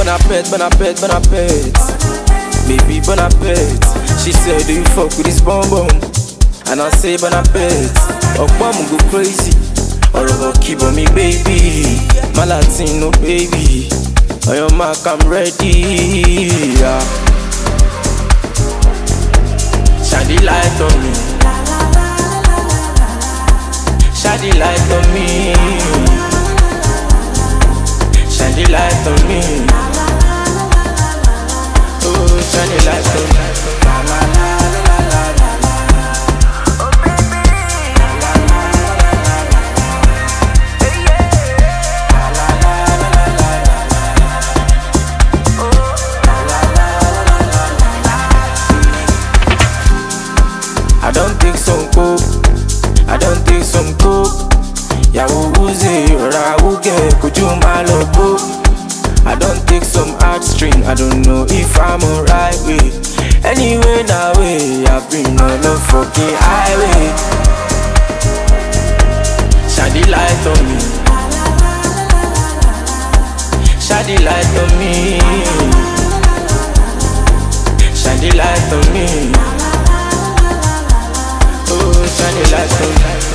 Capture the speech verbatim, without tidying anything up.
Bon appetit, bon appetit, bon appetit. Baby, bon appetit. She said, do you fuck with this bomb bomb? And I say, bon appetit. Okpa mo go crazy. Orobo keep on me, baby. My Latino baby. On your mark, I'm ready. Yeah. Shine the light on me. Shine the light on me. Shine the light on me. Oh, shine the light on me. La la la la la la la. Oh baby. La la la la la la la. Hey yeah. La la la la la la la. Oh la la la la la la. I don't think some coke. I don't think some coke. Yawo uze ora uge kuju malobo. I don't take some hard string. I don't know if I'm alright way. Anyway now way I've been on the fucking highway. Shine the light on me. Shine the light on me. Shine the light on me. Oh, shine the light on me.